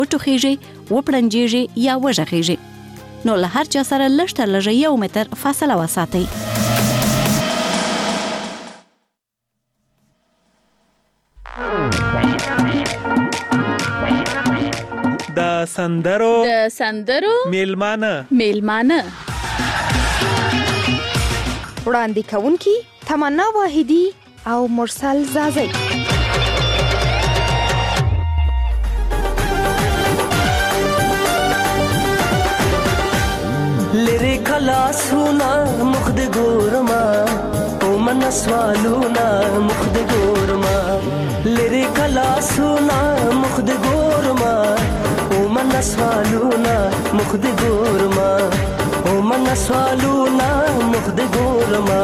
وټوخیږي، وپړنجیږي یا وژغیږي. نو له هر چا سره لږ تر لږه 1 متر فاصله وساتئ. د سندرو میلمانه وړاندې کوونکی تمنا واحدی او مرسل زازی. لری کلا سونا مخد ګورما او من سوالونا مخد ګورما لری کلا سونا مخد ګورما او من سوالونا مخد ګورما او من سوالونا مخد ګورما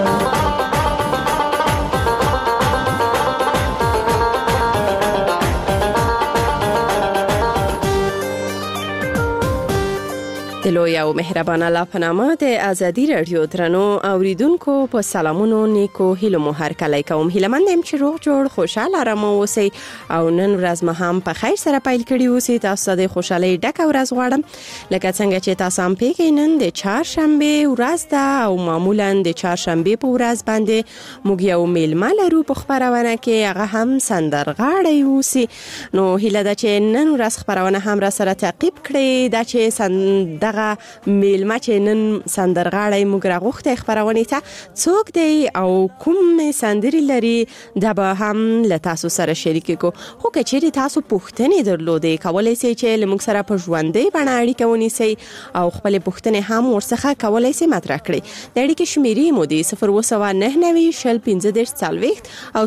دلوی او مهربان الله په نامه د ازادي رادیو درنو اوریدونکو په سلامونو نیکو هیلو مو هر کله کوم. هیلمندم چې روغ جوړ خوشاله آرام اوسئ او نن ورځ مو هم په خیر سره پیل کړی اوسئ. تاسو د خوشحالۍ ډک ورځ غواړم لکه څنګه چې تاسو هم پیژنئ د چهارشنبه ورځ ده او معمولا د چهارشنبه په ورځ باندې موږ یو میلمه لرو په خبرونه کې، هغه هم سندرغاړی اوسئ. نو هیله ده چې نن ورځ خبرونه هم را سره تعقیب کړئ. دا چې میلمه چې نن سندرغاړی موږ راغوښته خبرونه ته څوک دی او کوم سندري لري دا به هم له تاسو سره شریک کو. خو کچېری تاسو پوښتنې درلودې کولای شئ چې لمږ سره په ژوندۍ باندې اړیکه ونیسئ او خپل پوښتنې هم ورڅخه کولای شئ مطرح کړئ. د اړیکې شمیرې مو دي 029904040 او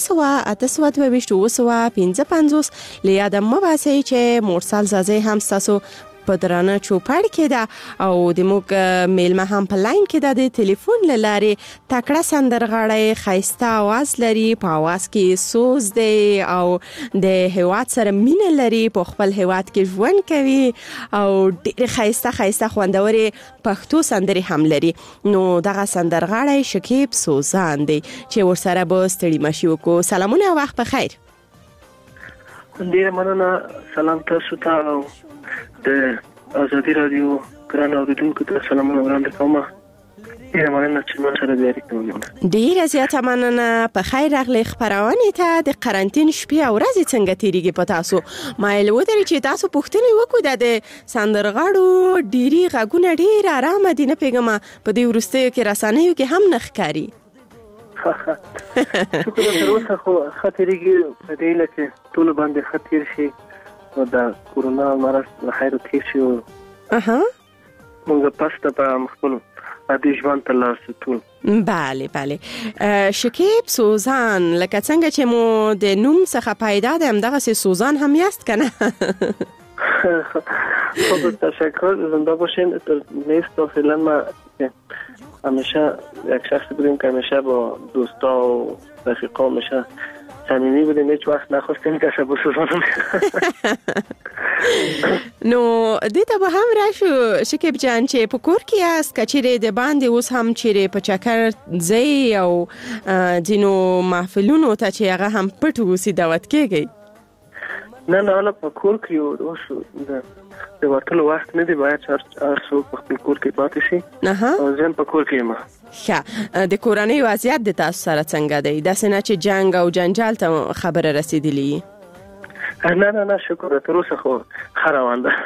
02822 له یاد مو باسئ چې مرسل زازی هم تاسو په درانه چوپړ کې ده او د موږ میلمه هم په لاین کې ده. د ټلیفون لاره تکړه سندرغاړی خایسته आवाज لري، په आवाज کې سوز دی او د هیواد سره مینه لري، په خپل هیواد کې ژوند کوي او ډېر خایسته خوندوري پښتو سندري هم لري. نو دغه سندرغاړی شکیب سوزان دی چې ورسره به ستړي مشي وکړو. سلامونه او وخت بخیر. ډېر مننه. سلام تاسو ته او د ازادي رادیو ګران اوریدونکو ته سلامونه وړاندې کوم. ډېر مننه چې موږ سره اړیکه ونیوله. ډېر زیاته مننه. په خیر راغلی خبرونه ته. د قرنټین شپې او ورځې څنګه تیریږي په تاسو؟ مایل ودرې چې تاسو پوښتنه وکړو د سندرغاړو ډېری غږونه ډېر آرام دي، نه پیغام په دې ورستیو کې رسنیو کې هم نخکاری. شکر تر اوسه خو خاطرېږي په دې لکه ټول باندې خاطر شي او د کورونا مرض له خیر تیر شي. موږ پسته په خپل عادي ژوند ته لاړ شو. بله شکیب سوزان لکه څنګه چې مو د نوم څخه پیدا ده همدغه سوزان هم یاست کنه؟ خب تشکر. زنده باشین. نیست فعلا ما همیشه یک شخص بودیم که همیشه با دوستا و رفیقا همیشه صمیمی بودیم، هیچ وقت نخواستیم کسی بسوزانم. نو دیتا به هم راشو شکیب جان چې په کور کې است کچېره د باندې اوس هم چیرې په چکر ځای او ځینو محفلونو ته چې هغه هم پټ اوسې دعوت کېږي؟ نه حالا په کور کې یو اوس د وټلو وخت نه دی، باید هر څوک په خپل کور کې پاتې شي. او زه په کور کې یم. ښه. د کورنۍ وضعیت د تاسو سره څنګه دی؟ داسې نه چې جنگ او جنجال ته خبره رسیدلی؟ نه شکر تر اوسه خو ښه روان ده.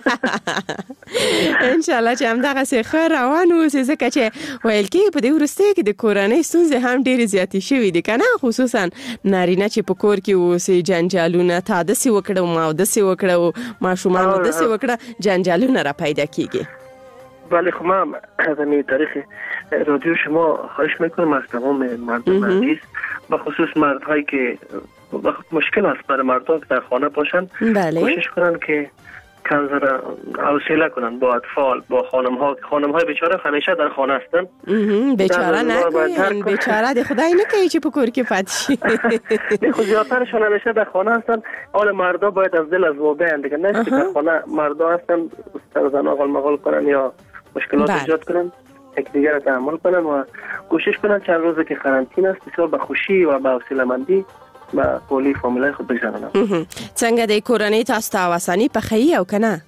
انشاءالله چې همدغه څه ښه روان اوسي، ځکه چې ویل کېږي په دې وروستیو کې د کورنۍ ستونزې هم ډېرې زیاتې شوي دي که نه، خصوصا نارینه چې په کور کې اوسي جنجالونه تا داسې وکړه ما داسې وکړه ماشومانو داسې وکړه، جنجالونه را پیدا کېږي. بله خب من از این طریق رادیو شما خواهش میکنم از تمام مردم عزیز بخصوص مردهایی که مشکل است برای مردها که در خانه باشن، کوشش کنن که کنظر حوصله کنن با اطفال، با خانم‌های بیچاره همیشه در خانه هستن. بیچاره نکنین، بیچاره دی خدای نکنی چی پکور که پتشی. خود زیادترشون همیشه در خانه هستن. حال مردا باید از دل از واقع دیگه نه که در خانه مردا هستن زن آغال مغال کنن یا مشکلات ایجاد کنن، یک دیگر را تحمل کنن و کوشش کنن چند روزه که قرنطینه است بسیار با خوشی و با حوصله‌مندی با پولی فامیلای خود بگذرانم. څنګه د کورنۍ تاسو ته آسانی پخوي او کنه؟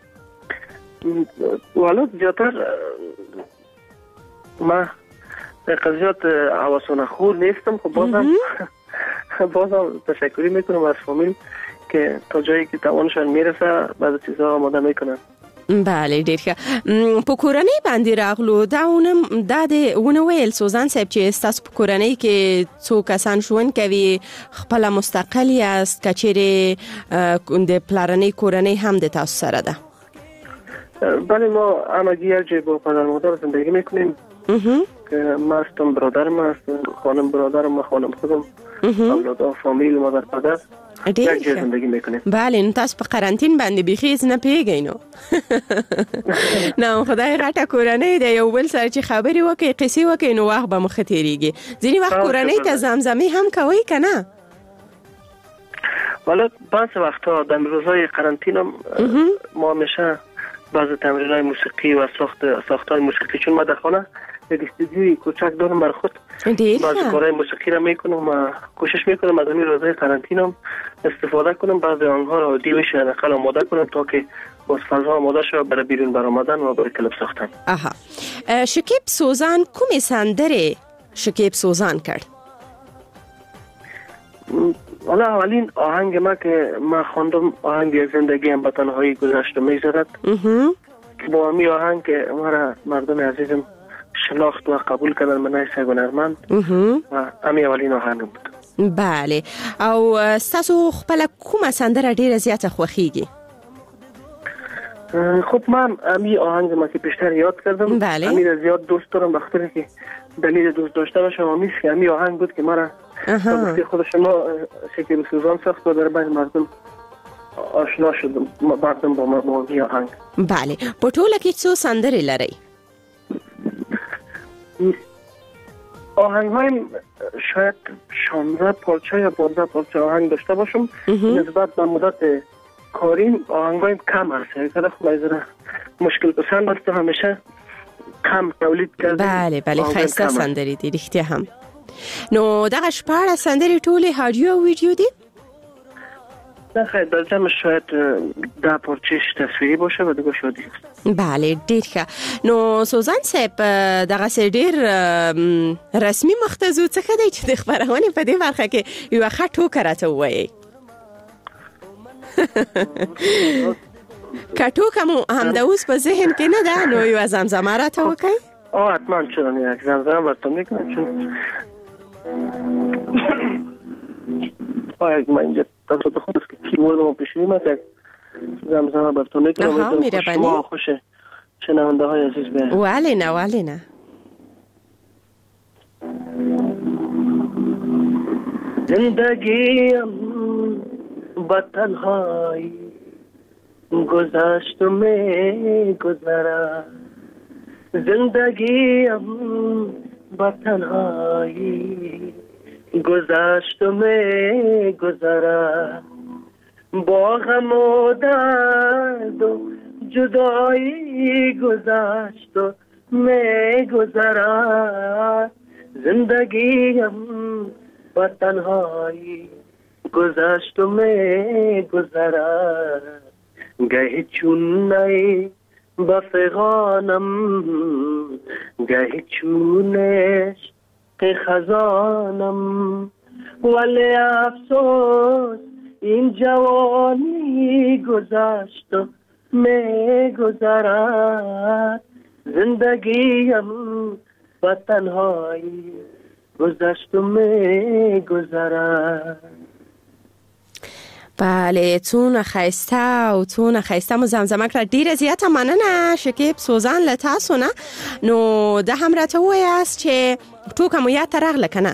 والا زیاتر ما در قضیات حواسونه خور نیستم. خب بازم تشکری میکنم از فامیل که تا جایی که توانشان میرسه بعضی چیزها آماده میکنن. بله ډیر ښه. په کورنۍ باندې راغلو دا د ونه ویل سوزان صاحب چې تاسو په کورنۍ کې څو کسان ژوند کوي، خپل مستقل یاست، کچېرې د پلارنۍ کورنۍ هم د تاسو سره ده؟ بله ما همگی یک جای با پدر مادر زندگی میکنیم که ما هستم، برادرم هستم، خانم برادرم و خانم خودم، اولاد فامیل مادر پدر یک جای زندگی میکنیم. بله نو تاسو په قرنطین باندې بیخیز نه پیږئ نو. نو خدای غټه کورنۍ ده، یو بل سره چې خبرې وکړي قصې وکړي نو وخت به مخ تیریږي. ځینې وخت کورنۍ ته زمزمې هم کوي کنه؟ والا بعض وقتا در روزهای قرنطین هم ما همیشه بعض تمرین‌های موسیقی و ساختار موسیقی، چون ما در خانه یک استودیوی کوچک دارم بر خود، بعضی کارهای موسیقی را میکنم و کوشش میکنم از این روزهای قرنطین هم استفاده کنم، بعضی آنها را دیوش نقل آماده کنم تا که باز فضا آماده شود برای بیرون برآمدن و برای کلپ ساختن. آها. شکیب سوزان کوم سندره شکیب سوزان کرد؟ حالا اولین آهنگ ما که ما خواندم آهنگ زندگی هم به تنهایی گذشت و می‌گذرد که با همی آهنگ که مرا مردم عزیزم شناخت و قبول کردن من یک هنرمند و همی اولین آهنگ بود. بله. او تاسو خپل کومه سندره ډیره زیاته خوښیږي؟ خب من همی آهنگ ما که بیشتر یاد کردم، همی را زیاد دوست دارم، بخاطر که دلیل دوست داشته باشم همیشه که همی آهنگ بود که مرا با خود شما شکیب سوزان ساخت و در بین مردم آشنا شدم، مردم با موضوع آهنگ. بله. په ټوله کې څو سندرې لرئ؟ آهنگ‌های شاید 16 پارچه یا 15 پارچه آهنگ داشته باشم. نسبت به مدت کاریم آهنگ‌های کم هست، یعنی خب از مشکل پسند هستم، همیشه کم تولید کردم. بله خیسته سندرې دي رښتیا هم. نو دغه شپاړه سندرې ټولې هاډیو او ویډیو دي؟ نه خیر، در جمع شاید 10 پارچه‌اش تصویری باشه و دیگه شادی. بله ډیر ښه. نو سوزان صاحب دغه ډیر رسمي مختزو څه دی چې د خبرونه په دې برخه کې یو ښه ټوکه راته وایي؟ کټوکه مو هم د اوس په ذهن کې نه ده، نو یو زمزمه راته وکړئ. حتما چون یک زمزمه براتون میکنم، چون ما اینجا تصادف خود است که کیبورد ما پیشونیم است، یک زمزمه براتون میکنم. شما خوشه شنونده های عزیز به ولی نه زندگیم با تنهایی گذشت و میگذرد، زندگیم با تنهایی گذشت و میگذرد، با غم و درد و جدایی گذشت و میگذرد، زندگیم با تنهایی گذشت و میگذرد، گهی چون نی با فغانم، گهی چونش که خزانم، ولی افسوس این جوانی گذشت و میگذرد، زندگیم با تنهایی گذشت و میگذرد. بله څونه ښایسته مو زمزمه کړه. ډیره زیاته مننه شکیب سوزان له تاسو نه. نو دا هم راته ووایاست چې ټوکه مو یاد ته راغله که نه؟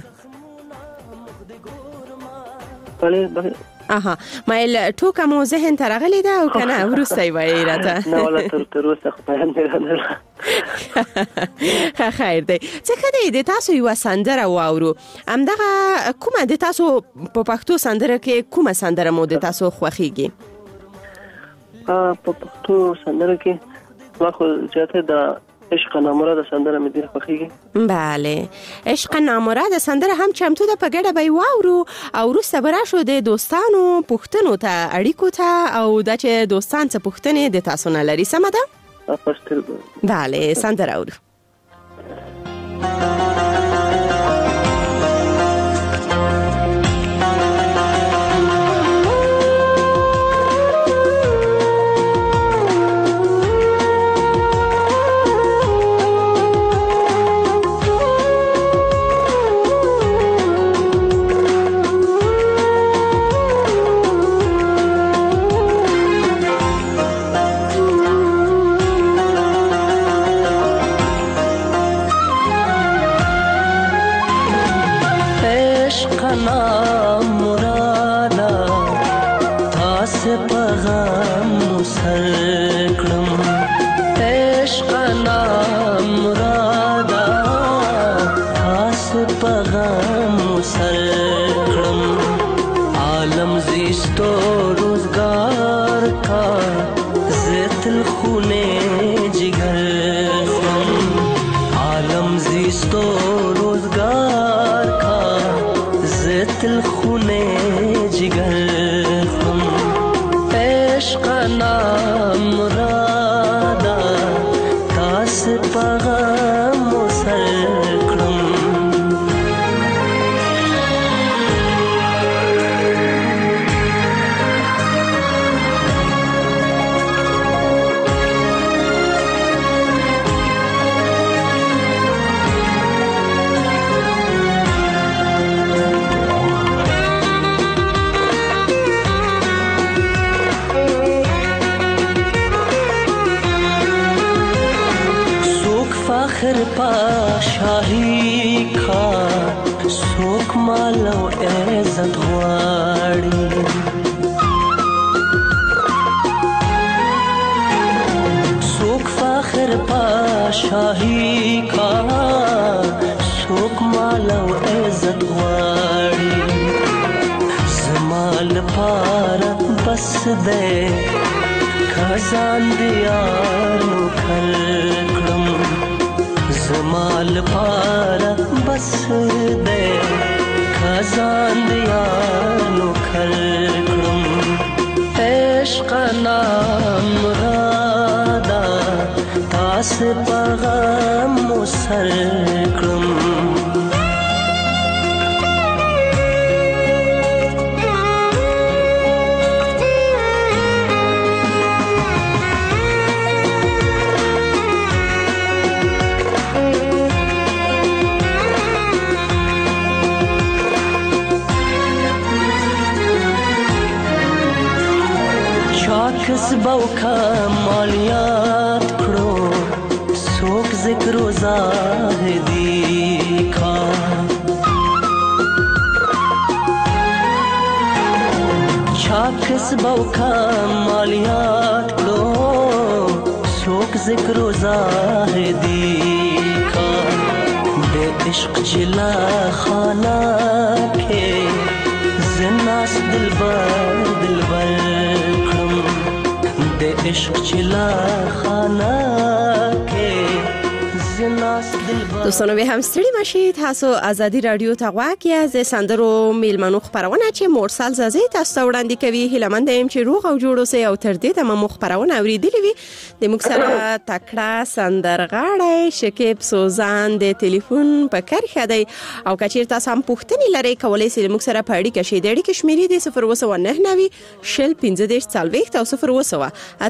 بله آها مایل ټوکه مو ذهن ته راغلی ده او که نه وروسته یې وایي راته؟ نه والا تر اوسه خو بیان مې رانه. خیر دی. څنګه دی د تاسو یوه سندره واورو؟ همدغه کومه د تاسو په پښتو سندره کې کومه سندره مو د تاسو خوښیږي؟ په پښتو سندره کې ما خو زیاته د عشق نامراد سندره مې ډېره خوښیږي. بله، عشق نامراد سندره هم چمتو ده، په ګډه به یې واورو او وروسته به راشو د دوستانو پوښتنو ته، اړیکو ته، او دا چې دوستان څه پوښتنې د تاسو نه لري. سمه ده؟ بله، سندره اورو. دوستانو به هم ستړي مشي، تاسو ازادي رادیو ته غواړئ از سندرو میلمنو خبرونه چې مرسل زازي تاسو وړاندې کوي. هیلمند یم چې روغ او جوړ اوسئ او تر دې ته مو خبرونه اوریدلې وي. د موږ سره تکړه سندرغاړی شکیب سوزان د ټلیفون په کرښه دی او کچیر تاسو هم پوښتنې لرئ کولای شئ موږ سره په اړیکه شئ. د اړیکې شمیرې د 099 شل 15 40 او 0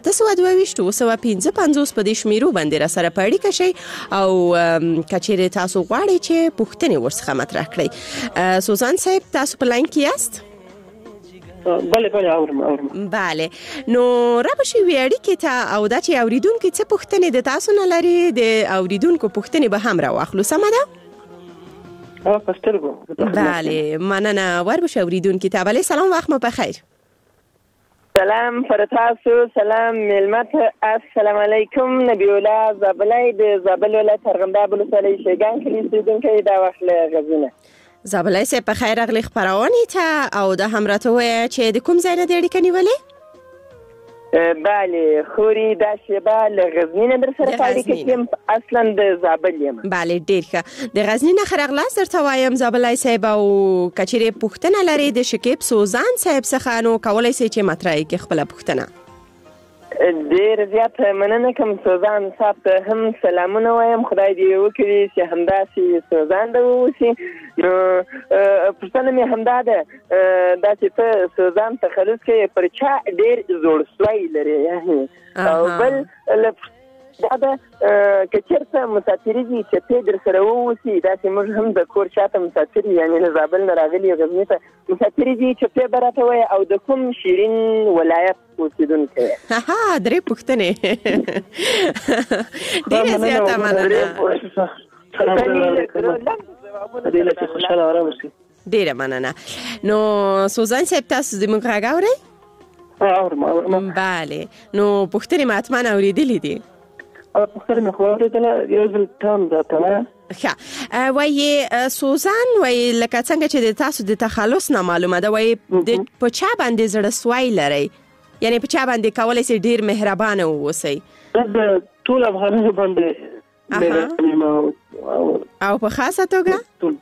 822 په دې شمیرو باندې را سره په اړیکه شئ او کچیر تاسو غواړئ چې پوښتنې ورڅخه مطرح کړئ. سوزان صاحب تاسو په لاین کې یاست؟ بله اورم. بله، نو را بشي ویاړي کې ته او دا چې اوریدونکو څه پوښتنې د تاسو نه لري، د اوریدونکو پوښتنې به هم راواخلو. سمه ده؟ بله، مننه. ور بشي اوریدونکو ته. بله، سلام، وخت مو بخیر. سلام پر تاسو، سلام ملمت، السلام علیکم. نبی الله زابلای د زابل ولایت ارغنداب ولسوالۍ شیګان کلی اوسیدونکی دا وخت له غزنه. زابلای سه په خیر اغلی خبرونه ته او د همراته وای چې د کوم ځای نه د اړیکې نیولې؟ بله خوري دا شیبه له غزنی نه در سره پاړی کې اصلا د زابل یم. بله ډیر ښه. د غزنی نه خرغلاس درته وایم زابلای صاحب او کچېرې پوښتنه لري د شکیب سوزان صاحب څخه نو کولای شي چې مطرح کې خپل پوښتنه. ډیر زیات مننه کوم سوزان صاحب ته هم سلامونه وایم. خدای دې وکړي چې همداسې سوزان د اوسي. نو پوښتنه مې همدا ده دا چې ته سوزان تخلص کې پر چا ډیر زوړ سوی لري او بل دا ده که چېرته مسافرېږي چې ته در سره واوسي داسې موږ هم د کور شاته مسافر یعنې له زابل نه راغلي غزني ته مسافرېږي چې ته به راته وایې او د کوم شیرین ولایت اوسېدونکی یې. درې پوښتنې ډېره زیاته مننه. ډېره مننه. نو سوزان صاحب تاسو زموږ غږ اورئ؟ بله. نو پوښتنې مې حتما اورېدلې دي. پوښتنه مې خو اورېدله یو ځل ټام راته ښه. وایي سوزان وایي لکه څنګه چې د تاسو د تخلص نه معلومه ده وایي په چا باندې زړه سوی لرئ یعنې په چا باندې کولی شئ ډېر مهربانه واوسئ؟ د ټول افغانانو باندې او په خاصه توګه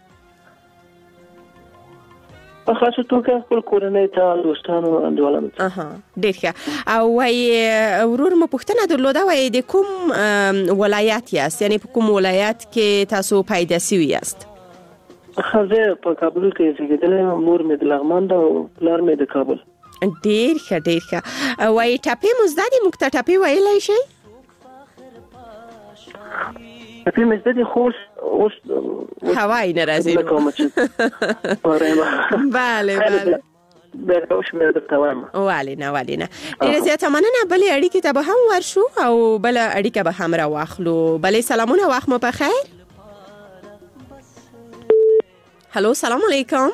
په خاصه توګه خپل کورنۍ ته دوستانو انډیوالانو ته. ډېر ښه. او وایي ورور مو پوښتنه درلوده وایي د کوم ولایت یاست یعنې په کوم ولایت کې تاسو پیدا سوي یاست؟ زه په کابل کې زیږېدلی یم. مور مې د لغمان ده او پلار مې د کابل. ډېر ښه ډېر ښه. وایي ټپې مو زده دي؟ موږ ته ټپې ویلی شئ؟ ټپې مې زده دي خو اوس هوای نه راځي. بله بله. ولې نه. ډېره زیاته مننه. بلې اړیکې ته به هم ورشو او بله اړیکه به هم راواخلو. بلې سلامونه وخت مو بخیر. هلو سلام علیکم.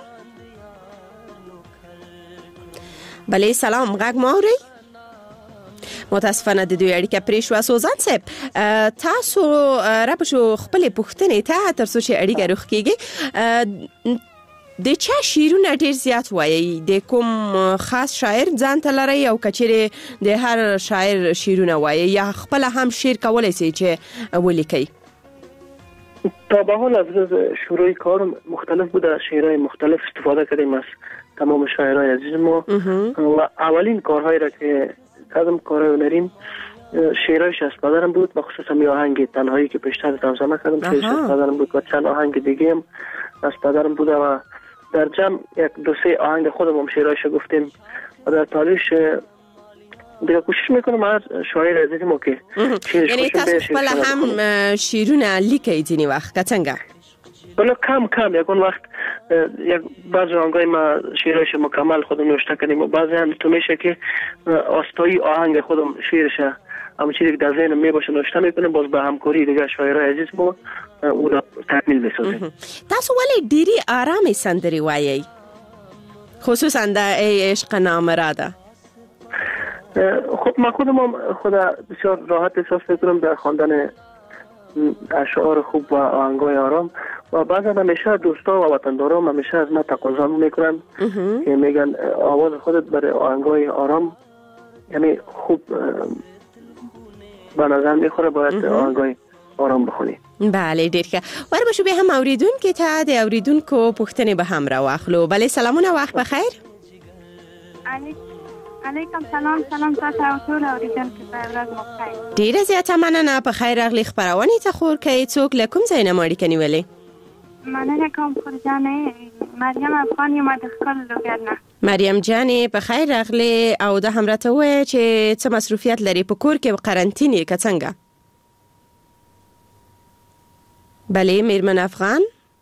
بلې سلام غږ مو اورئ؟ متاسفانه د دوی اړیکه پرې شوه. سوزان صاحب تاسو راپشو خپلې پوښتنې ته تر څو چې اړیکه روغ کېږي د چا شعرونه ډېر زیات وایي؟ د کوم خاص شاعر ځان ته لرئ او که چېرې د هر شاعر شعرونه وایي یا خپله هم شعر کولی شئ چې ولیکئ؟ طبعا از شروع کار مختلف بوده. شعرهای مختلف استفاده کردیم از تمام شاعرای عزیز ما و اولین کارهایی را که کردم کارهای هنریم شعرهای شهسپدرم بود و خصوصا می آهنگ تنهایی که پیشتر ترجمه کردم شعر شهسپدرم بود و چند آهنگ دیگه هم از پدرم بوده و در جمع یک دو سه آهنگ خودم هم شعرهایش گفتیم و در تالیش دیگه کوشش میکنم از شاعر عزیز ما که یعنی تاسو خپل هم شعرونه لیکئ ځینې وخت که څنګه؟ بله کم یکون وقت یک بعضی آهنگای ما شعرش مکمل خودم نوشته کردیم و بعضی هم تو میشه که آستایی آهنگ خودم شعرش همون چیزی که در ذهنم میباشه نوشته میکنیم باز به همکاری دیگه شاعرای عزیز ما او را تکمیل بسازیم. تاسو ولی ډیری آرام سندري وایي خصوصا د عشق نامراده؟ خب من خودم بسیار راحت احساس میکنم در خواندن اشعار خوب و آهنگای آرام و بعضا همیشه دوستا و وطندارام همیشه از من تقاضا میکنن که میگن آواز خودت برای آهنگای آرام یعنی خوب به نظر میخوره باید آهنگای آرام بخونی. بله ډیر ښه. وربشو به هم اوریدونکو ته د اوریدونکو پوښتنې به هم راواخلو. بله سلامونه وخت بخیر. علیکم سلام تاسو او ټول اوریدونکو ته ورځ مو بخیر. ډیره زیاته مننه. په خیر راغلی خبرونه ته خور کوي. څوک له کوم ځای نه اړیکه نیولې؟ مننه کوم خورجانې مریم افغان یم د خپل لوګر نه. مریم جانې په خیر راغلی او د هم راته وایي چې څه مصروفیت لري په کور کې قرنطینې که څنګه؟ بله میرمن افغان.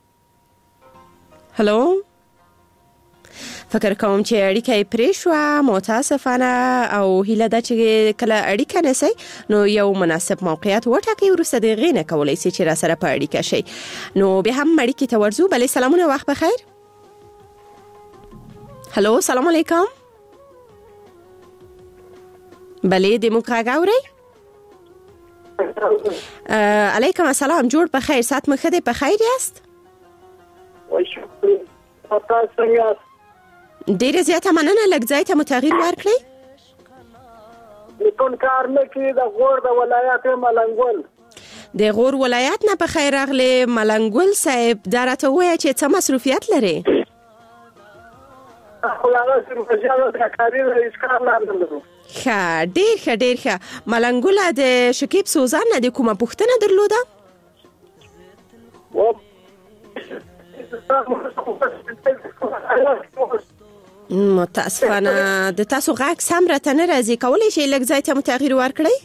هلو فکر کوم چې اړیکه یې پرې شوه متاسفانه او هیله ده چې کله اړیکه نیسئ نو یو مناسب موقعیت وټاکئ وروسته د هغې نه کولی شئ چې را سره په اړیکه شئ. نو بیا هم اړیکې ته ورځو. بلې سلامونه وخت بخیر. هلو سلام علیکم. بلې د موږ غږ اورئ؟ علیکم السلام. جوړ په خیر. ساعت مو ښه دی؟ په خیر یاست؟ ډیره زیاته مننه. لږ ځای ته مو تغییر ورکړئ. میتون کار نکړي د غور د ولایت ملنګول د غور ولایت نه په خیر راغلی ملنګول صاحب دا راته وایه چې څه مصروفیت لري خو هغه سرمجاله د کاري رئیس کار لرم ښه ډېر ښه ملنګوله د شکیب سوزان نه د کومه پوښتنه درلوده متاسفانه د تاسو غږ سم راته نه راځي کولی شئ لږ ځای ته مو تغییر ورکړئ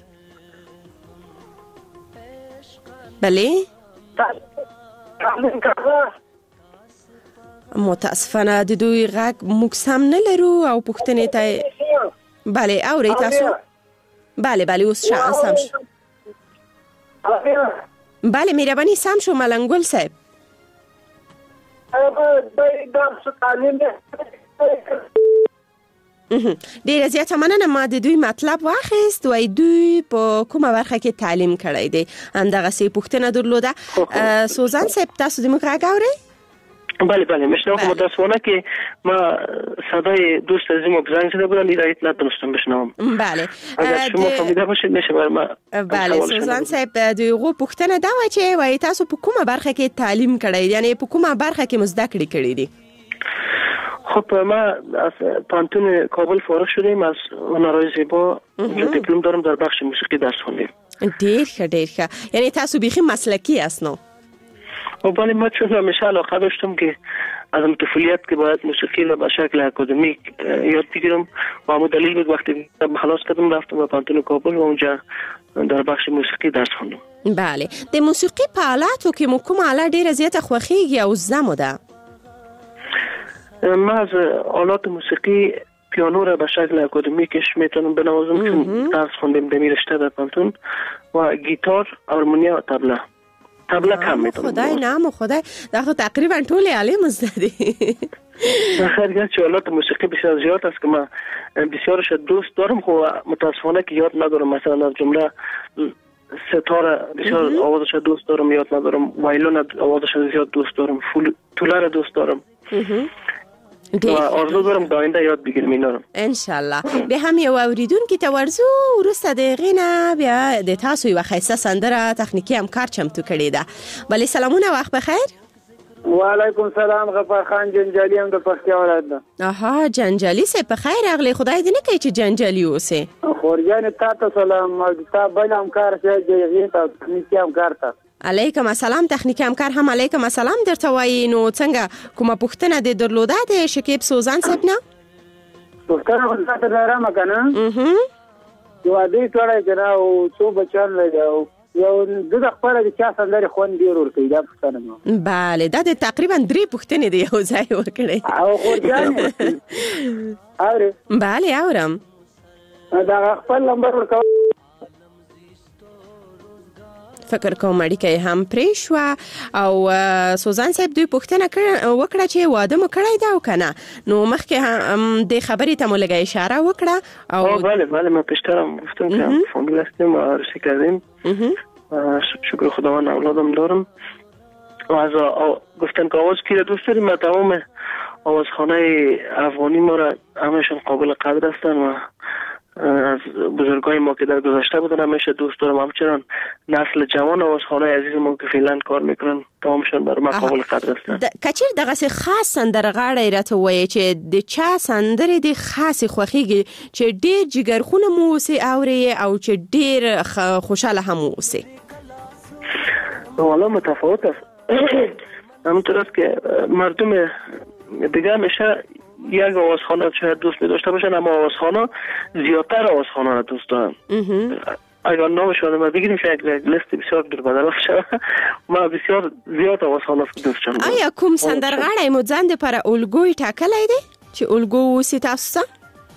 بله متاسفانه د دوی غږ موږ سم نه لرو او پوښتنې ته بله اورئ تاسو بله اوس سم شو بله مهرباني سم شو ملنګول صاحب ډیره زیاته مننه ما د دوی مطلب واخیست وای دوی په کومه برخه کې تعلیم کړی دی همدغسې پوښتنه درلوده سوزان صاحب تاسو د موږ غږ اورئ بله میشنم که متاسفانه که ما صدای دوست عزیزم رو بزنگ زده بودم ایرایت نتونستم بشنوم بله اگر شما فهمیده باشید میشه بر ما بله سوزان صاحب دوی پوښتنه دا و چې وای تاسو په کومه برخه کې تعلیم کړی یعنی په کومه برخه کې زده کړې کړې دي خب ما از پانتون کابل فارغ شدیم از هنرهای زیبا دیپلم دارم در بخش موسیقی درس خوندیم ډیر ښه یعنی تاسو بیخي مسلکی هستنو ولی ما چون همیشه علاقه داشتم که از طفولیت که باید موسیقی رو به شکل اکادمیک یاد بگیرم و همون دلیل بود وقتی خلاص کردم رفتم به پانتون کابل و اونجا در بخش موسیقی درس خوندم بله د موسیقی په آلاتو کې مو کوم آله ډیره زیاته خوښیږي او زده مو ده ما از آلات موسیقی پیانو را به شکل اکادمیکش میتونم بنوازم چون درس خوندیم در رشته در پانتون و گیتار هارمونیا و طبله کم میتونم خدای نام خدای دا خو تقریبا ټول علم زده دي خیلی که آلات موسیقی بسیار زیاد است که من بسیارش دوست دارم خو متاسفانه که یاد ندارم مثلا از جمله ستاره بسیار آوازش دوست دارم یاد ندارم وایلون آوازش زیاد دوست دارم توله را دوست دارم و آرزو دارم دا آینده یاد بگیرم اینا رو انشالله به هم یو اوریدونکي ته ورځو وروسته د هغې نه بیا د تاسو یوه ښایسته سندره تخنیکي همکار چمتو کړې ده بلې سلامونه وخت بخیر وعلیکم سلام غفار خان جنجالي هم د پکتیا ولایت ده آها جنجالي صاحب په خیر راغلی خدای دې نه کوي چې جنجالي اوسې خورجانې تا ته سلام او تا بل همکار چې د هغې ته تخنیکي همکار ته علیکم السلام تخنیکی همکار هم علیکم السلام درته وایي نو څنګه کومه پوښتنه دې درلوده د شکیب سوزان صاحب نه پوښتنه خو درته لرم که نه یو واده یې کړی که نه او څو بچیان لري او یو ده د خپله د چا سندرې خوند ډېر ورکوي دا پوښتنه مې بله دا د تقریبا 3 پوښتنې د یو ځای وکړې او خورجانې اورې بله اورم دغه خپل نمبر ورکوه فکر کوم اړیکه یې هم پرې شوه او سوزان صاحب دوی پوښتنه وکړه چې واده مو کړی ده او که نه نو مخکې دې خبرې ته مو لږه اشاره وکړه او بله من پیشترم گفتم که فامیل هستیم و عروسی کردیم شکر خداوند اولادم دارم و از گفتن که آواز کی را دوست داریم و تمام آوازخانه افغانی ما را همشون قابل قدر هستن و از بزرگای ما که در گذشته بودن همیشه دوست دارم همچنان نسل جوان آوازخانه عزیز ما که فعلا کار میکنن تمامشون برای ما قابل قدر هستن کچیر دغه خاص سندرغاړی راته وایي چې د چا سندرې د خاص خوښیږي چې ډیر جګرخونه مو اوسې اوري او چې ډیر خوشاله هم اوسې والا متفاوت است همونطور است که مردم دیگه همیشه یک آوازخانه شاید دوست می داشته باشن اما آوازخانه زیادتر آوازخانه را دوست دارن اگر نامش رو بگیریم شاید یک لیست بسیار دور بدل شود ما بسیار زیاد آوازخانه دوست دارم آیا کوم سندرغاړی مو ځان دپاره الګوی ټاکلی دی چې الګو اوسې تاسو ته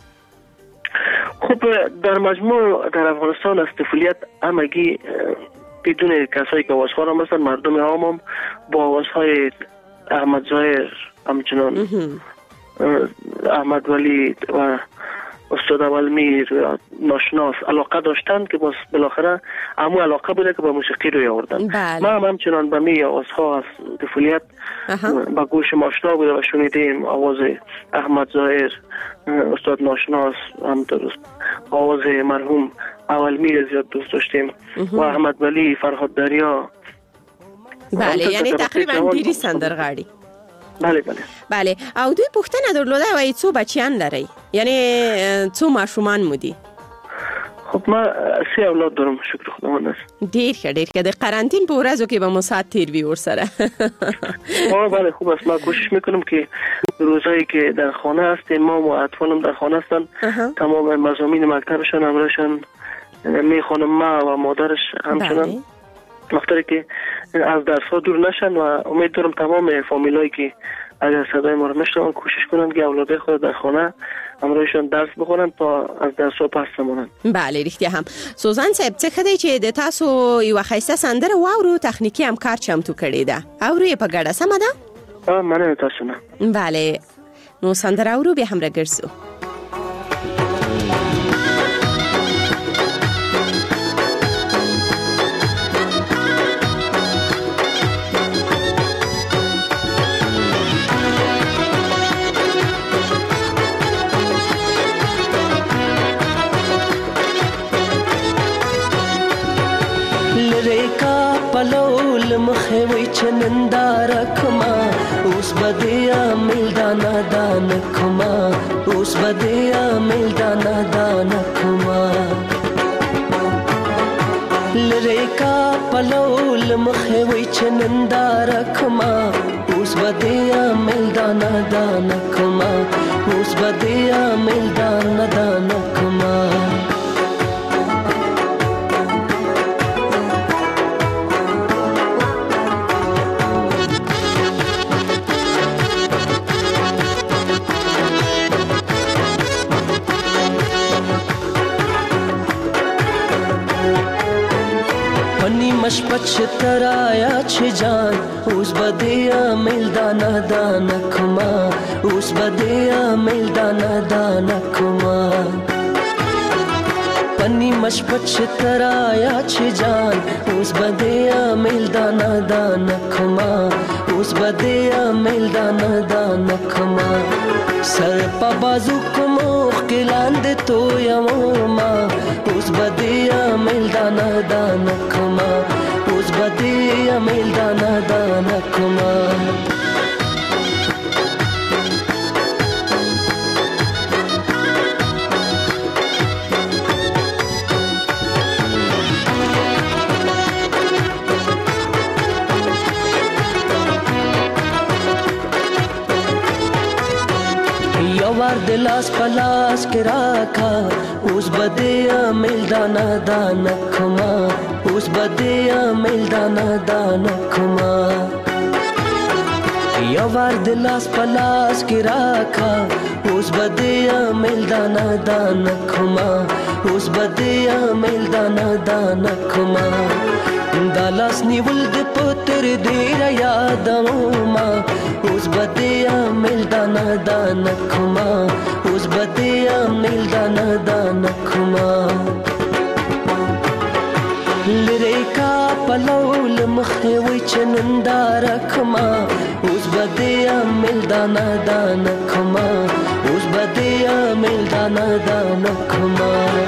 خب در مجموع در افغانستان از طفولیت همگی بدون کسایی که آوازخوان مثلا مردم عام هم با آوازهای احمد ظاهر همچنان احمد ولی و استاد اولمیر ناشناس علاقه داشتن که باز بالاخره همون علاقه بوده که با موسیقی روی آوردن. ما هم همچنان به می آوازها از طفولیت با گوش آشنا بوده و شنیدیم. آواز احمد ظاهر، استاد ناشناس، همطور آواز مرحوم اولمیر زیاد دوست داشتیم و احمد ولی، فرهاد دریا. بله، یعنی تقریبا دیری سندرغاړي. بله. او دوی پوښتنه درلوده وای څو بچیان لري؟ یعنی څو ماشومان مو دي؟ خب ما 3 اولاد دارم، شکر خداوند. ډیر ښه. د قرنطین په ورځو کې به مو ساعت تیر وي ورسره. بله خوب است. ما کوشش میکنم که روزایی که در خانه هستیم، ما و اطفالم در خانه هستن، تمام مضامین مکتبشان همراهشان میخوانم، ما و مادرش همچنان، وقتی که از درس ها دور نشن و امید دارم تمام فامیلایی که اگر صدای ما رو میشنون کوشش کنن که اولاد خود در خانه همراهشان درس بخونن تا از درس ها پس نمونن. بله رښتیا هم. سوزان صاحب څه خدای چې د تاسو یو خیسته سندره واورو تخنیکی همکار چمتو کړی ده. اورو په ګډه سم ده؟ مننه تاسو نه. بله. نو سندره اورو به هم راګرځو. پلول مخه وی چنندار کما اوس بدیا میدانا دان کما اوس بدیا میدانا دان کما لری کا پلول مخه وی چنندار کما اوس بدیا میدانا دان کما اوس بدیا میدانا دان کما مشپچ ترایا چه جان اوس بدیا میدانا دان کما اوس بدیا میدانا دان کما پنی مشپچ ترایا چه جان اوس بدیا میدانا دان کما اوس بدیا میدانا دان کما سر په بازو کوم خلاند تو یما اوس بدیا میدانا دان کما اوس بدیا میدانا دان کما یوار دلاس پلاس کراکا اوس بدیا میدانا دان کما اوس بدیا میدانا دان کما یوار دلاس پلاس کراکا اوس بدیا میدانا دان کما اوس بدیا میدانا دان کما دالاس نیول د پتر ډیر یادو ما اوس بدیا میدانا دان کما اوس بدیا میدانا دان کما لری کا پلول مخه وی چنندار کما اوس بدیا میدانا دان کما اوس بدیا میدانا دان کما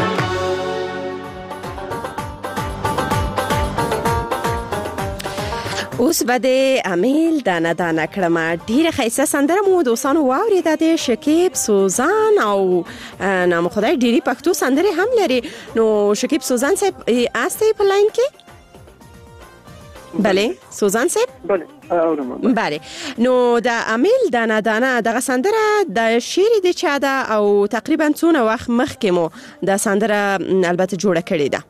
اوس بده امیل دانه دانه کړم. ډیره ښایسته سندره مو دوستانو واورېده د شکیب سوزان او نام خدای ډیری پښتو سندره هم لري. نو شکیب سوزان صاحب آسته په لاین کې؟ بله سوزان صاحب؟ بله. نو د امیل دانه دانه دغه سندره د شعر د چا ده او تقریبا څونه وخت مخکې مو د سندره البته جوړه کړې ده؟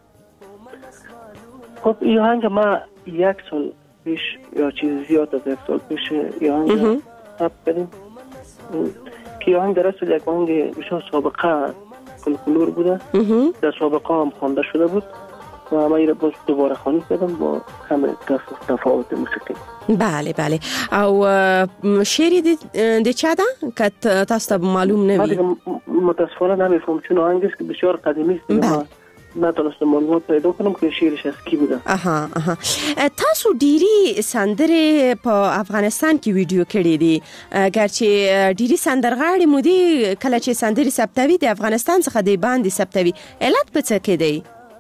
خب این آهنگ ما 1 سال پیش یا چیز زیاد از 1 سال پیش این آهنگ ثبت کردیم که آهنگ در اصل یک آهنگ بسیار سابقه کلکلور بوده. در سابقه هم خوانده شده بود و من باز دوباره خوانی کردم با کم تفاوت موسیقی. بله بله. او شعری دی چه ده که تاسو معلوم نوی؟ متاسفانه نمیفهم چون آهنگش که بسیار قدیمی است. نتونستم معلومات پیدا کنم که شعرش از کی بوده. آها. تاسو ډیری سندرې په افغانستان کې ویډیو کړې دي، ګرچې ډیری سندرغاړي مو دي کله چې سندرې ثبتوي د افغانستان څخه د باندې ثبتوي، علت په څه کې دی؟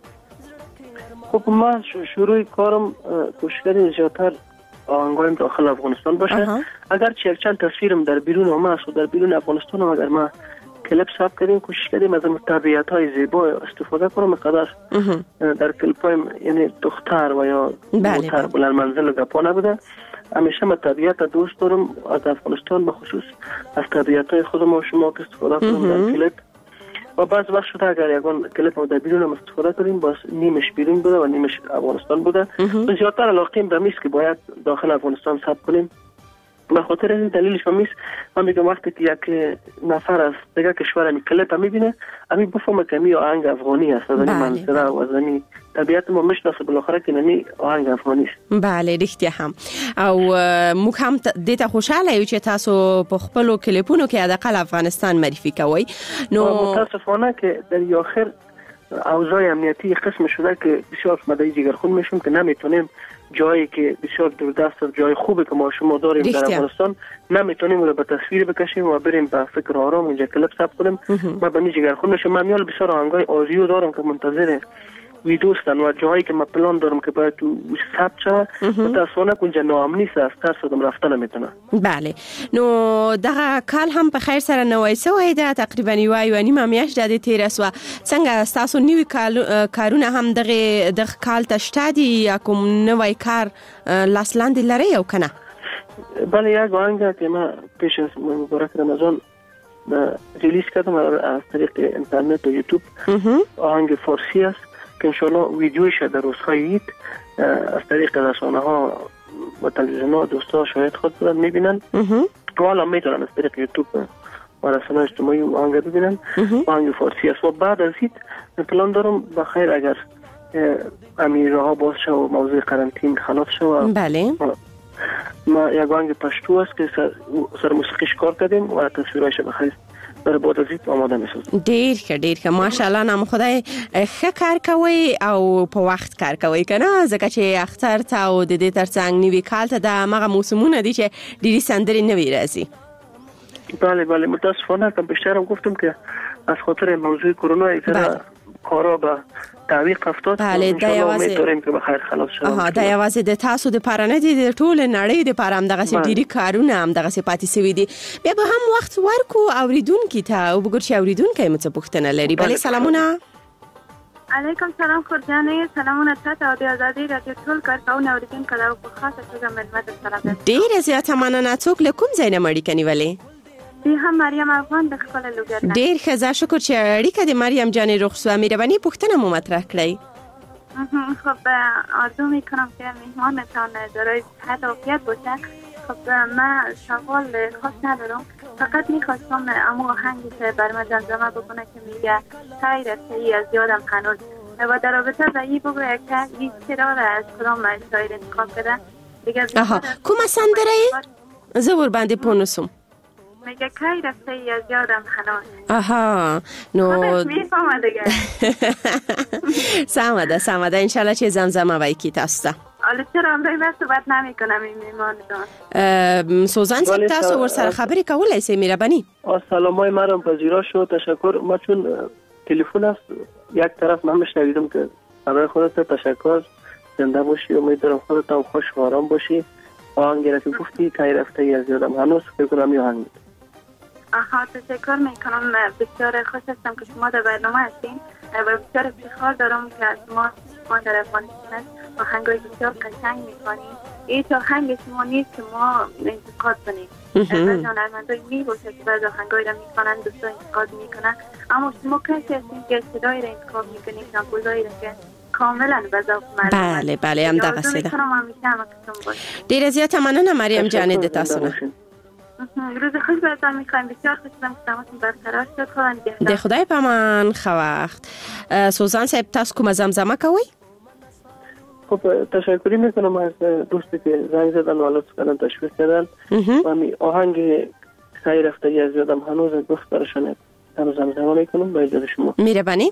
خب من شروع کارم کوشش کردم زیادتر آهنگایم داخل افغانستان باشه. اگر یک چند تصویرم در بیرون آمد و در بیرون افغانستان هم اگر ما کلیپ ثبت کردیم، کوشش کردیم از طبیعت‌های زیبا استفاده کنم. مقدار در کلیپایم یعنی دختر و یا موتر بلند منزل گپا نبوده. همیشه من طبیعت دوست دارم. از افغانستان به خصوص از طبیعت‌های خودم و شما که استفاده کنم در کلیپ. و بعض وقت شده اگر یکان کلیپ رو در بیرون هم استفاده کنیم، باز نیمش بیرون بوده و نیمش افغانستان بوده. زیادتر علاقیم به میست که باید داخل افغانستان ثبت کنیم. به خاطر این دلیلش من میگم وقتی که یک نفر از دیگه کشور می کلیپ میبینه، امی بفهمه که می آهنگ افغانی است، از این منظره و از این طبیعت ما مشناسه بالاخره که نمی آهنگ افغانی است. بله رښتیا هم. او موږ هم دې ته خوشاله یو چې تاسو په خپلو کلیپونو کې حداقل افغانستان معرفي کوئ. نو متاسفانه که در آخر اوضاع امنیتی قسم شده که بسیار مدعی جگرخون میشیم که نمیتونیم جایی که بسیار دوردست و جای خوبی که ما شما داریم در افغانستان نمیتونیم رو به تصویر بکشیم و بریم به فکر آرام اونجا کلیپ ثبت کنیم. ما به جگرخون میشیم. من میال بسیار آهنگای آزیو دارم که منتظر ویدیو هستن و جایی که ما پلان دارم که باید تو ثبت شود. متاسفانه اونجا ناامنی است، ترس دم رفتن نمیتونه. بله. نو دغه کال هم په خیر سره نوای سوی ده، تقریبا یو نیمه میاشت د تیر سو. څنګه تاسو نیوی کارونه هم دغه کال تشته دي یا کوم نوای کار لاسلاندې لري او کنه؟ بله یک آهنگ که ما پیش از مبارک رمضان ریلیز کردم از طریق اینترنت و یوتیوب. آهنگ فارسی است که انشالله ویدیوش در روزهای عید از طریق رسانه ها و تلویزیون ها دوستا شاید خود بودن میبینن و حالا میتونن از طریق یوتیوب و رسانه اجتماعی آهنگ ببینن. آهنگ فارسی است و بعد از عید پلان دارم بخیر اگر امیره ها باز شد و موضوع قرنطین خلاص شد. بله. ما یک آهنگ پشتو است که سر موسیقیش کار کردیم و تصویرش بخیر در بعد از این آماده می‌شود. ډیر ښه ماشاءالله. نام خدای ښه کار کوي او په وخت کار کوي کنه، ځکه چې اختر ته او د دې ترڅنګ نیوي کال ته د هغه موسمونه دي چې ډیری سندرې نوي راځي. بله متاسفانه که بیشترم گفتم که از خاطر موضوع کرونا ایتر کارا به تعویق افتاد. بله دا می‌تونیم که بخیر خلاص شود. دا یوازې د تاسو د پاره نه دي، د ټول نړۍ د پاره هم دغه ډیری کارونه هم دغه پاتې سوي دي. بیا به هم وخت ورکو اوریدونکو ته او وګور چې اوریدونکو مو څه پوښتنه لري. بله سلامونه. علیکم سلام خورجانې، سلامونه تاسو او د ازادي رادیو ټول کارکونکو اوریدونکو ته په خاصه توګه ملمت سلام. ډیره زیاته مننه. څوک له کوم ځای نه مړی کنيولې؟ هم مریم افغان د خپل لوګر. ډیر ښه شکر چې اړیکه د مریم جانې رخصو مهرباني پوښتنه مو مطرح کړئ. خب آرزو میکنم که مهمانتان دارای صحت و عافیت باشه. خب من سوال خاص ندارم، فقط میخواستم اما آهنگی که بر من زمزمه بکنه که میگه خیر ای از یادم هنوز و در رابطه با این بگوید که این چرا از کدام شاعر انتخاب کرده دیگه. کومه سندره زور باندې پونسم میگه کی رفته ای از یادم هنوز. نو میفهمه دیگه. سامه ده انشالله چې زمزمه وای کی تاسو ته. حالا چرا امروی بس صحبت نمی کنم این میماندان؟ سوزان صاحب تاسو ورسره خبرې کولای سئ مهرباني؟ سلامای مرم پذیرا شد. تشکر. ما چون تلفن است یک طرف من بشنویدم که برای خودت تشکر، زنده باشی، امیدوارم خودت هم خوش و آرام باشی. آهنگی را که گفتی کی رفته ای از یادم هنوز فکر کنم یه آهنگ. تشکر میکنم. بسیار خوش هستم که شما در برنامه هستین و بسیار افتخار دارم که از ما در افغانستان آهنگای بسیار قشنگ میکنیم. هیچ آهنگ شما نیست که ما انتقاد کنیم. بعضی هنرمندای میباشه که بعضی آهنگای را میخوانند دوستا انتقاد میکنن، اما شما کسی هستین که صدای را انتخاب میکنیم، سمبولایی را که کاملا به ذوق مردم. بله هم دغه څه ده. ډیره زیاته مننه مریم جانې د تاسو نه. روز خوش براتون میخوایم. بسیار خوشحالم که تماسون برقرار شد. د خدای په امان. ښه وخت. سوزان صاحب تاسو کومه زمزمه کوئ؟ خب تشکری میکنم از دوستی که زنگ زدن و لطف کردن تشویق کردن و می آهنگ سعی رفتگی از یادم هنوز گفت برشان هنوز هم زمان میکنم با اجازه شما. میربانی؟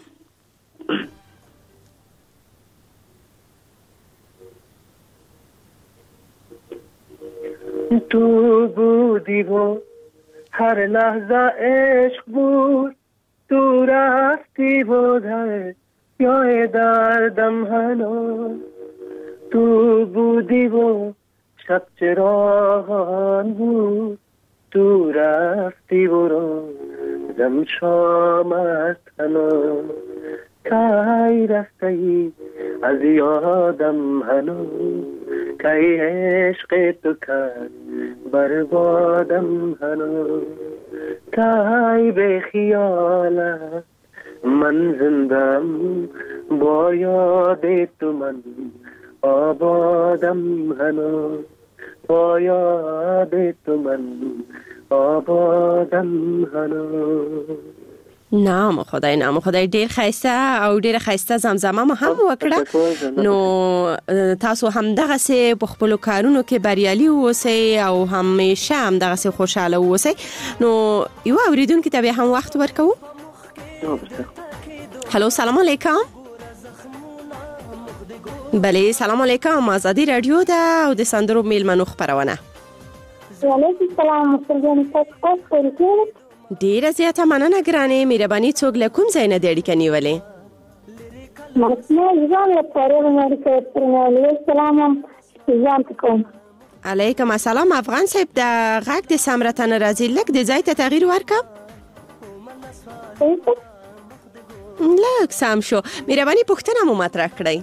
تو بودی و هر لحظه عشق بود، تو رفتی و در یای دردم هنوز، تو بودی و شب چراغان بود، تو رفتی و روزم شام است هنوز، کی رفتی از یادم هنوز، کی عشق تو کرد بربادم هنوز، کی به خیالت من زندم با یاد تو من آبادم هنوز، با یاد تو من آبادم هنوز. نام خدای ډیر خیسته او ډیر خیسته زمزمه ما هم وکړه. نو تاسو هم دغه سه په خپل کارونو کې بریالي اوسئ او همیشه هم دغه سه خوشاله اوسئ. نو یو اوریدونکو ته به هم وخت ورکوو. هلو سلام علیکم. بله سلام علیکم. آزادی رادیو ده او د سندرو میلمنو خبرونه. وعلیکم السلام. مستقیم ډیره زیاته مننه ګرانې. مهرباني څوک له کوم ځای نه د اړیکې نیولې؟ علیکم السلام. افغان صاحب د غږ د سمرته نه راځي، لږ د ځای ته تغییر ورکړه. لږ سم شو. مهرباني پوښتنه مو مطرح کړئ.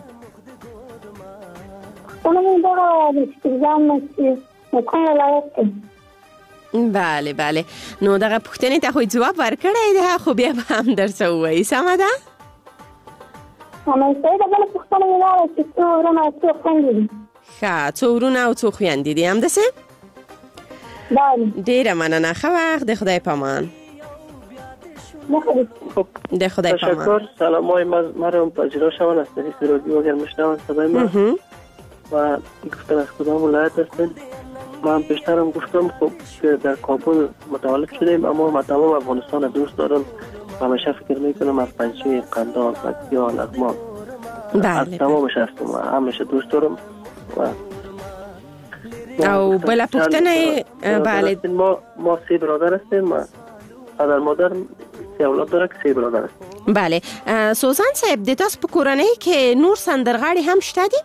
بله بله. نو دغه پوښتنې ته خو جواب ورکړی دی، خو بیا به هم درڅه ووایي. سمه ده؟ ښه، څو ورونه او څو خویندې دي همداسې؟ ډېره مننه. ښه وخت. د خدای په امان. د خدای په امان. تشکر. سلامای مرا پذیرا شوند از طریق رادیو اگر میشنوند صدای من و گفتن از کدام ولایت هستند. من پیشترم گفتم خب که در کابل متولد شدیم، اما تمام افغانستان دوست دارم و همیشه فکر میکنم از پنجشیر، قندهار، پکتیا، لغمان از تمامش هستم و همیشه دوست دارم. او بلا پوښتنه بله ما 3 برادر هستیم. پدر مادر 3 اولاد داره که 3 برادر هستیم. بله. سوزان صاحب د تاسو په کورنۍ کې نور سندرغاړي هم شته دي؟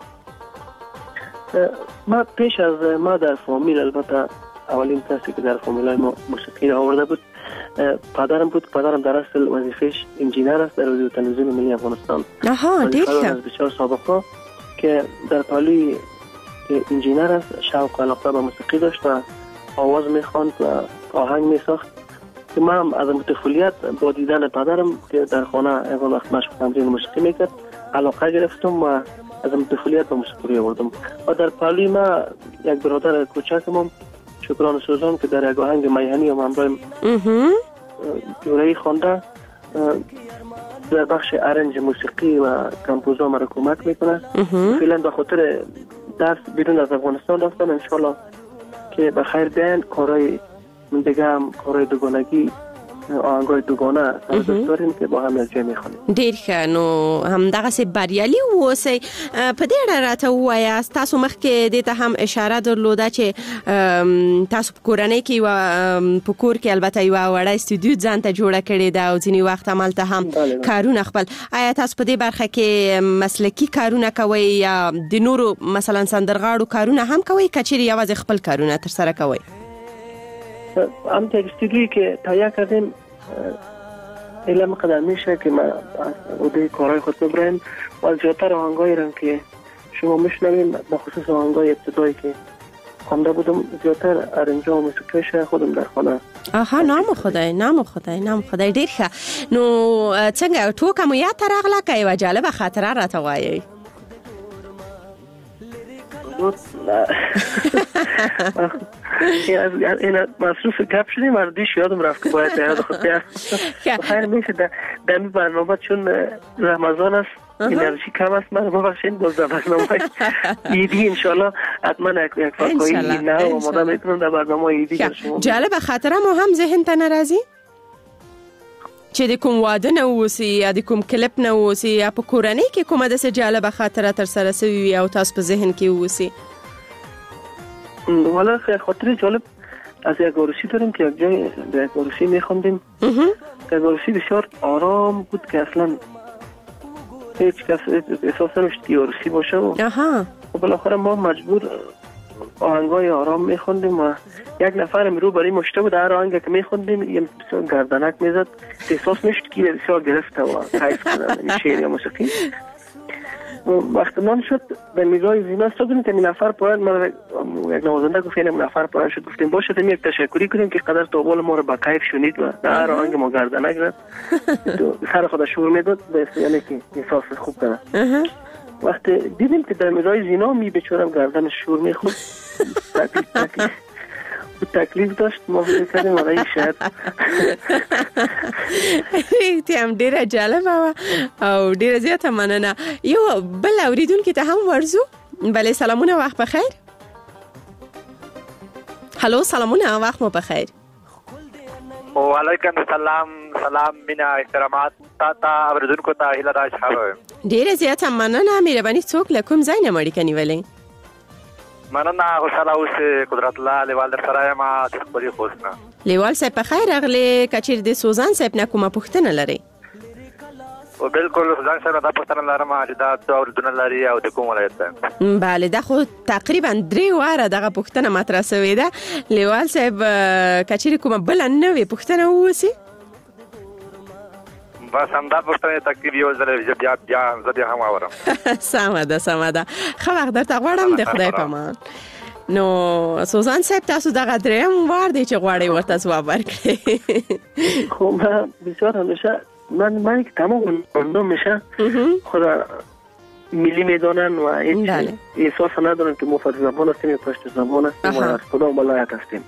ما پیش از ما در فامیل، البته اولین کسی که در فامیلای ما موسیقی را آورده بود پدرم بود. پدرم در اصل وظیفه‌اش انجینر است در رادیو تلویزیون ملی افغانستان. آها دیگه از بسیار سابقه که در پالی انجینر است، شوق و علاقه به موسیقی داشت و آواز میخواند و آهنگ میساخت که من هم از طفولیت با دیدن پدرم که در خانه اون وقت مشق تمرین موسیقی میکرد علاقه گرفتم و از طفولیت به موسیقی آوردم. و در پالی ما یک برادر کوچکم شکران سوزان که در یک آهنگ میهنی و همراه جورایی خوانده در بخش ارنج موسیقی و کمپوزا مرا کمک میکنه. فعلا به خاطر درس بیرون از افغانستان رفتم، انشالله که به خیر بیاین. کارهای دیگه هم کارهای دوگانگی، آهنگای دوگانه دوست داریم که با هم از جای میخوانیم. ډیر ښه. نو هم دغه سي بریالي اوسئ. په دې اړه راته ووایاست، تاسو مخکې دې ته هم اشاره درلوده چې تاسو په کورنۍ کې په کور کې البته یو وړه استودیو ځان ته جوړه کړې ده او ځینې وخت همالته هم کارونه خپل. آیا تاسو په دې برخه کې مسلکي کارونه کوئ یا د نورو مثلا سندرغاړو کارونه هم کوئ که چیرې یوازې خپل کارونه ترسره کوئ؟ هم تا استودیویی که تهیه کردیم علم قدر میشه که ما از عهده کارهای خود ببریم و از زیادتر آهنگایی را که شما میشنویم، بخصوص آهنگای ابتدایی که خوانده بودم، زیادتر ارنجا و موسیقیش خودم در خانه. آها نام خدای ډیر ښه. نو څنګه ټوکه مو یاد راغله که یوه جالبه خاطره راته وایئ؟ این مصروف گپ شدیم مردیش یادم رفت که باید یاد خود بیاد. خیر میشه در این برنامه چون رمضان است انرژی کم است من ببخشید باز در برنامه ایدی انشالله حتما یک فاکایی نه و مادم میتونم در برنامه ایدی شما. جالب خاطره مو هم ذهن ته ناراضي چې د کوم واده نه وسی یا د کوم کلپ نه وسی یا په کورنۍ کې کومه د جالب خاطره تر سره سوي او تاسو په ذهن کې وسی؟ والا خاطره جالب از یک عروسی داریم که یک جای در یک عروسی میخوندیم که عروسی بسیار آرام بود که اصلا هیچ کس احساس نمیشد که عروسی باشه و بالاخره ما مجبور آهنگای آرام میخوندیم و یک نفر رو برای مشته بود هر آهنگ که میخوندیم یه بسیار گردنک میزد احساس میشد که بسیار گرفته و حیف کنم شعر یا موسیقی وقت نان شد به میگای زینا استادیم که این نفر پایان من یک نوازنده گفت این نفر پایان شد گفتیم باشه تیم یک تشکری کنیم که قدر توبال ما رو با کیف شنید و هر آهنگ ما گردنک زد سر خود شور میداد به یعنی که احساس خوب کنه وقتی دیدیم که در میرای زینا می بچورم گردن شور میخورد تکلیف داشت ما فکر کردیم آقای شاید ریختی هم ډیره جالبه او ډیره زیاته مننه. یو بل اوریدونکي ته هم ورزو. بله سلامونه وخت بخیر. هلو سلامونه وخت مو بخیر. و علیکم سلام مینا احترامات تا اوریدونکو ته هیله راج خبر. ډیره زیاته مننه. مهرباني څوک له کوم ځای نه مړی کنیولې؟ مننه خوشاله اوسې قدرت الله لیوال در سره یم د خپلې خوست نه. لیوال صاحب په خیر راغلی که چیرې د سوزان صاحب نه کومه پوښتنه لرئ؟ بالکل سوزان صاحب دا پوښتنه لرم چې دا څو اورېدونه لري او د کوم ولایت دی؟ بله دا خو تقریبا 3 واره دغه پوښتنه مطرح سوې ده. لیوال صاحب که چیرې کومه بله نوې پوښتنه ووسي؟ بس همدا پوښتنه تقریبا یو ځل بیا زه بیا هم اورم. سمه ده ښه وخت درته غواړم د خدای په امان. نو سوزان صاحب تاسو دغه درېیم وار دی چې غواړئ ورته ځواب ورکړئ؟ خب من بسیار همیشه من که تمام مردم میشه خود ملی میدانن و هیچ احساس ندارن که ما فرد زبان هستیم یا پشت زبان هستیم و از کدام ولایت هستیم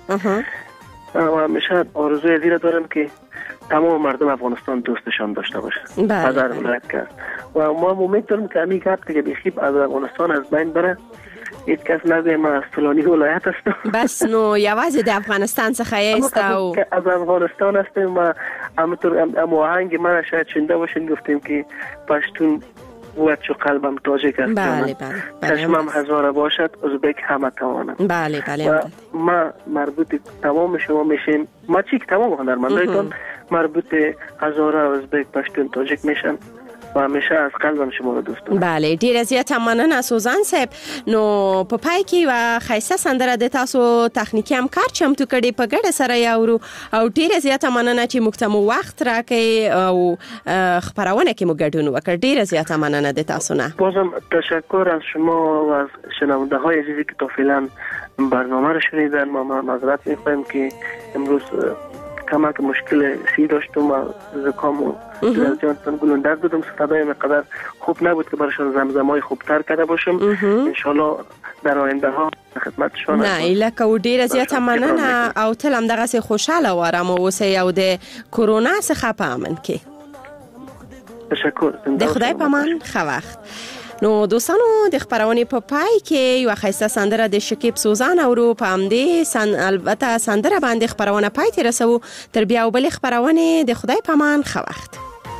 و همیشه آرزوی زیره دارم که تمام مردم افغانستان دوستشان داشته باشه هزار ولایت کرد و ما امید دارم که همین گپ که بخیب از افغانستان از بین بره هیچ کس نگه ما از فلانی ولایت هستم بس نو یوازې د افغانستان څخه یاست او از افغانستان هستیم و همونطور آهنگ من شاید شنیده باشین گفتیم که پشتون بود چو قلبم تاجیک است. بله چشمم هزاره باشد ازبک همه توانم. بله و ما مربوط تمام شما میشیم ما چی که تمام هنرمندایتون مربوط هزاره ازبک پشتون تاجیک میشن و همیشه از قلبم شما رو دوست دارم. بله ډیره زیاته مننه سوزان صاحب. نو په پای کې و خیسته سندره د تاسو تخنیکی همکار چمتو کړي په ګډه سره یاورو او ډیره زیاته مننه چې موږ ته مو وخت راکړئ او خبرونه کې مو ګډون وکړ. ډیره زیاته مننه د تاسو نه. بازم تشکر از شما و از شنونده های عزیزی که تا فعلا برنامه رو شنیدن. ما معذرت میخوایم که امروز کمک مشکل سی داشتم و زکام و جانتان گلوندر بودم صدای مقدر خوب نبود که برایشان زمزمای خوبتر کرده باشم. انشالله در آینده ها خدمتشان نه ایلکه و ډیره زیاته مننه او تل هم دغسې خوشحاله و آرام اوسئ او د کرونا څخه په امن کې. تشکر. د خدای په امان. ښه وخت. نو دوستانو د خبرونې په پای کې یو ښایسته سندره د شکیب سوزان اورو. په همدې البته سندره باندې خبرونه پای ته رسوو. تر بیا بلې خبرونې د خدای په امان. ښه وخت.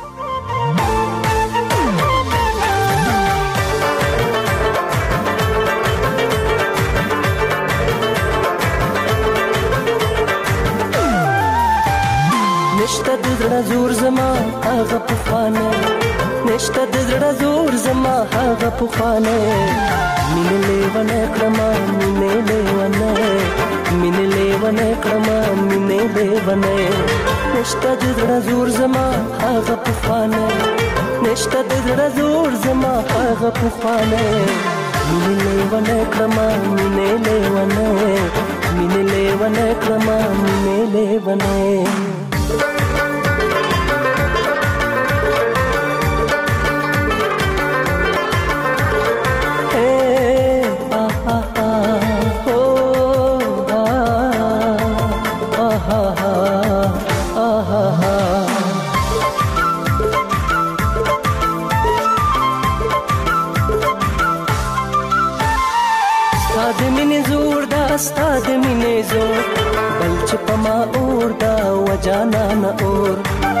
نشته د زړه زور زما هغه پخوانه نشته د زړه زور زما هغه پخوانه مینې لیونه کړمه مینې لیونه مینې لیونه کړمه مینې لیونه نشته د زړه زور زما هغه پخوانه نشته د زړه زور زما هغه پخوانه مینې لیونه کړمه مینې لیونه مینې لیونه کړمه مینې لیونه ستا د مینې زور بل چې په ما اور دا وجانانه اور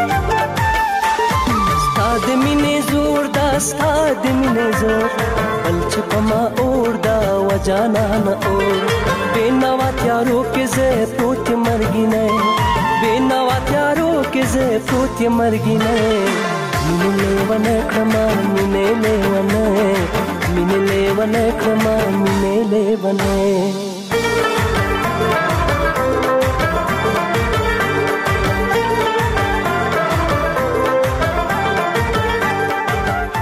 ستا د مینې زور دا ستا د مینې زور بل چې په ما اور دا وجانانه اور بے نوا تیارو کې زه پروت مرګینه بے نوا تیارو کې زه پروت مرګینه مینې لیونه کړما مینې لیونه مینې لیونه کړما مینې لیونه